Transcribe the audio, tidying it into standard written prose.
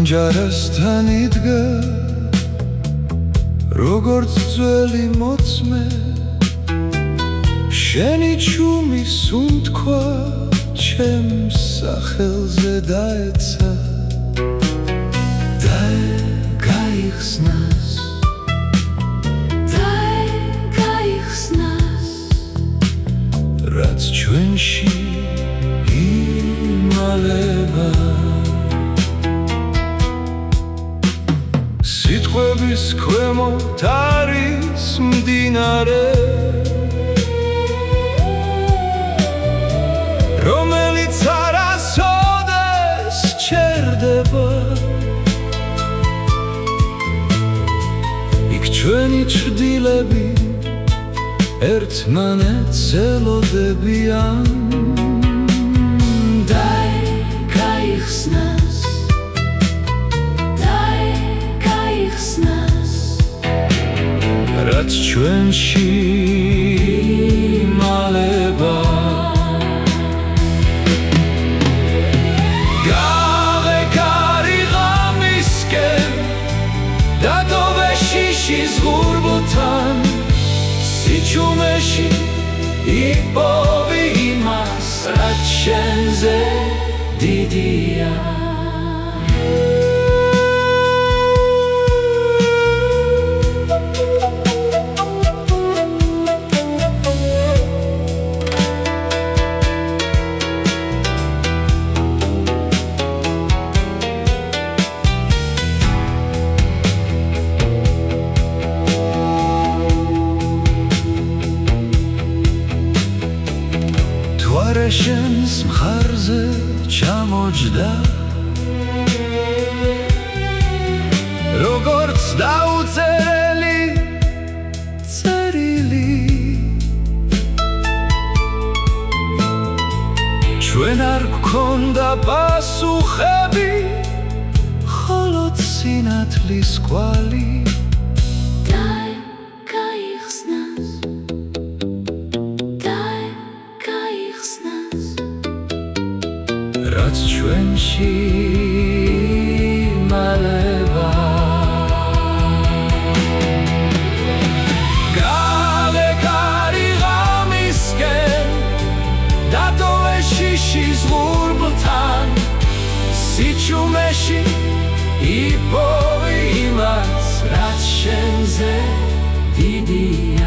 ფანჯარასთან იდგა როგორც ძველი მოწმე შენი ჩუმი სუნთქვა ჩემს სახელზე დაეცა გაიხსნას რაც ჩვენში იმალება სიტყვების ქვემოთ არის მდინარე რომელიც არასოდეს ჩერდება იქ ჩვენი ჩრდილები ერთმანეთს ელოდებიან გაიხსნას რაც ჩვენში იმალება გავეკარი ღამისკენ დატოვე შიშის ღურბლთან სიჩუმეში იპოვე იმას რაც შენზე დიდია შენს მხარზე ჩამოჯდა როგორც დაუწერელი წერილი ჩვენ არ გქონდა პასუხები მხოლოდ სინათლის კვალი რაც ჩვენში იმალება გავეკარი ღამისკენ დატოვე შიშის ღურბლთან სიჩუმეში იპოვე იმას რაც შენზე დიდია